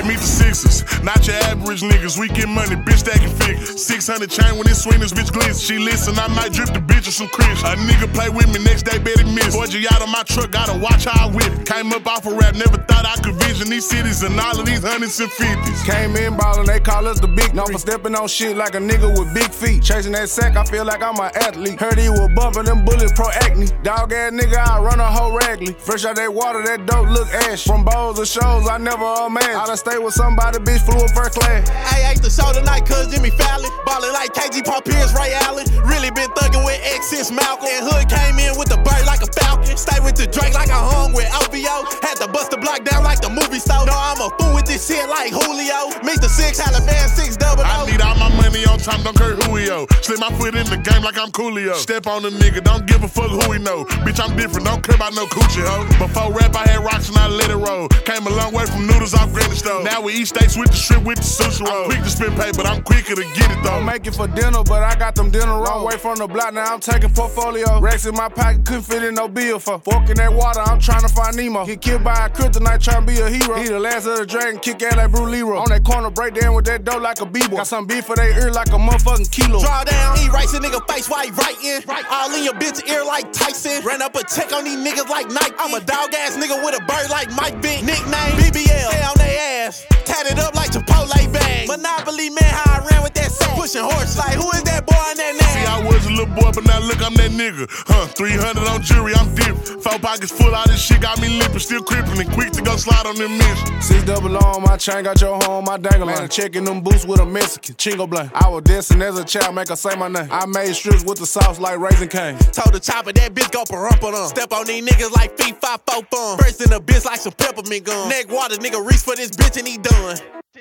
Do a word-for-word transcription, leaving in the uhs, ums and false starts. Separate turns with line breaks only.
Hey, meet the Sixers, not your average niggas. We get money, bitch stacking figures. six hundred chain when it swing, this bitch glitz. She listen, I might drip the bitch with some Chris. A nigga play with me, next day bet he miss. Boy, G out on my truck, gotta watch how I whip it. Came up off a rap, never thought I could vision these cities and all of these hundreds and fifties.
Came in ballin', they call us the big. Known for stepping on shit like a nigga with big feet. Chasing that sack, I feel like I'm an athlete. Heard he was bumping them bullets pro acne. Dog ass nigga, I run a whole Ragley. Fresh out that water, that dope look ash. From bowls of shows, I never a man. I done stay with somebody, bitch, flew in first class.
I ate the show tonight, cuz Jimmy Fallon. Ballin' like K G Paul Pierce, Ray Allen. Really been thuggin' with X since Malcolm. And Hood came in with the bird like a falcon. Stay with the Drake like I hung with O V O. Had to bust the block down like the movie store. No, I'm a fool with this shit like Julio. Mister Six, Alabama six double O.
I need all my money on time, don't care who he owe. Slip my foot in the game like I'm Coolio. Step on the nigga, don't give a fuck who he know. Bitch, I'm different, don't care about no coochie hoe. Before rap, I had rocks and I let it roll. Came a long way from noodles off Granny Stove. Now we eat steaks with the shrimp with the sushi roll. I'm quick to spend pay, but I'm quicker to get it though.
Don't make it for dinner, but I got them dinner rolls. Long way from the block, now I'm taking portfolio. Racks in my pocket, couldn't fit in no bill for. Fork in that water, I'm trying to find Nemo. Get killed by a kryptonite, trying to be a hero. He the last of the dragon, kick ass like Bruce Leroy. On that corner, break down with that dough like a b-boy. Got some beef for their ear like a motherfucking kilo.
Draw down, he writes a nigga face while he writing. All in your bitch ear like Tyson. Ran up a check on these niggas like Nike. I'm a dog ass nigga with a bird like Mike Vick. Nickname B B L, stay on they ass. Tatted up like Chipotle bag. Monopoly man, how I ran with that sack. Pushing horses like who is that boy in that name?
See, I was a little boy, but now look, I'm that nigga. Huh, three hundred on jury, I'm different. Four pockets full, all this shit got me limping. Still crippling and quick to go slide on them missions.
Six double on my chain, got your home, my dangle line. Checking them boots with a Mexican, Chingo blank. I was dancing as a child, make her say my name. I made strips with the sauce like Raisin Cane.
Told the chopper that bitch go parumpa. Step on these niggas like feet five four fun. First in the bitch like some peppermint gum. Neck water, nigga reach for this bitch and he done.